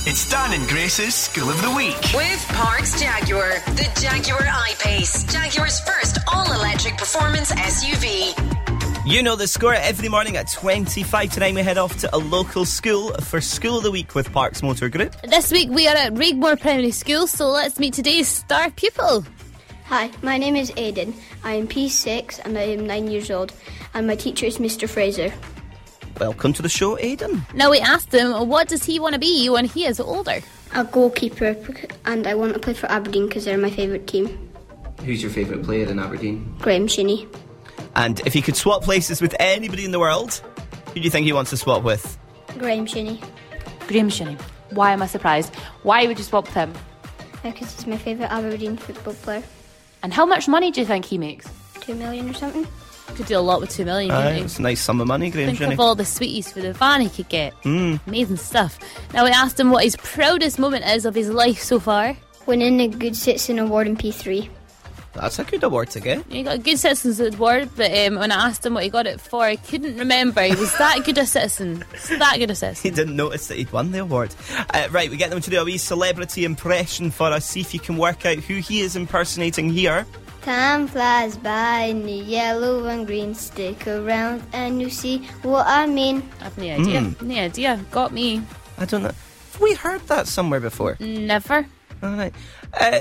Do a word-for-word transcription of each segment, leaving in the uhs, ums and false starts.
It's Dan and Grace's School of the Week. With Parks Jaguar, the Jaguar I-Pace, Jaguar's first all-electric performance S U V. You know the score. Every morning at twenty-five to nine we head off to a local school for School of the Week with Parks Motor Group. This week we are at Regmore Primary School, so let's meet today's star pupil. Hi, my name is Aidan. I am P six and I am nine years old, and my teacher is Mister Fraser. Welcome to the show, Aidan. Now we asked him, what does he want to be when he is older? A goalkeeper, and I want to play for Aberdeen because they're my favourite team. Who's your favourite player in Aberdeen? Graham Shinney. And if he could swap places with anybody in the world, who do you think he wants to swap with? Graham Shinney. Graham Shinney. Why am I surprised? Why would you swap with him? Because he's my favourite Aberdeen football player. And how much money do you think he makes? Two million or something. Could do a lot with two million, Aye, couldn't he? it's a nice sum of money, Graham Think Shinney. of all the sweeties for the van he could get. Mm. Amazing stuff. Now we asked him what his proudest moment is of his life so far. Winning the Good Citizen Award in P three. That's a good award to get. He got a Good Citizens Award, but um, when I asked him what he got it for, he couldn't remember. He was that good a citizen. He's that good a He citizen. didn't notice that he'd won the award. Uh, right, we get them to do a wee celebrity impression for us. See if you can work out who he is impersonating here. Time flies by in the yellow and green. Stick around and you see what I mean. I've no idea. Mm. No idea. Got me. I don't know. Have we heard that somewhere before? Never. All right. Uh,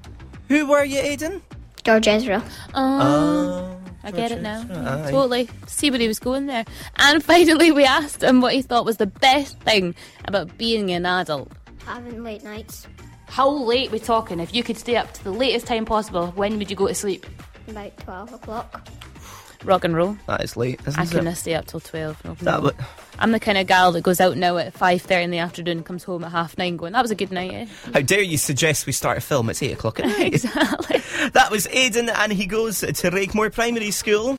who were you, Aidan? George Ezra. Oh, Oh, I get it now. Ezra, aye. Totally. See where he was going there. And finally, we asked him what he thought was the best thing about being an adult. Having late nights. How late we talking? If you could stay up to the latest time possible, when would you go to sleep? About twelve o'clock. Rock and roll. That is late, isn't I it? couldn't stay up till twelve. No, That no. would- I'm the kind of gal that goes out now at five thirty in the afternoon, comes home at half nine going, that was a good night, eh? How dare you suggest we start a film? It's eight o'clock at night. Exactly. That was Aidan, and he goes to Regmore Primary School.